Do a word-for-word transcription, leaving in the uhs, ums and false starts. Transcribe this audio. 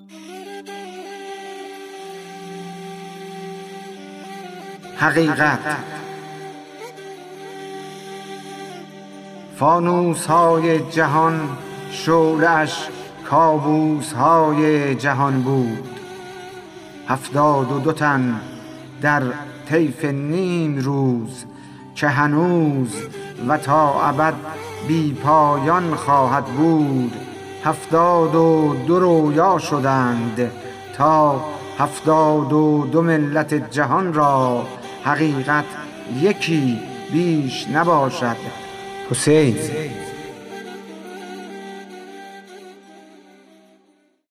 حقیقت فانوس های جهان شعله‌اش کابوس های جهان بود. هفتاد و دو تن در طیف نیم روز که هنوز و تا ابد بی پایان خواهد بود. هفتاد و دو رویا شدند تا هفتاد و دو ملت جهان را حقیقت یکی بیش نباشد. حسین.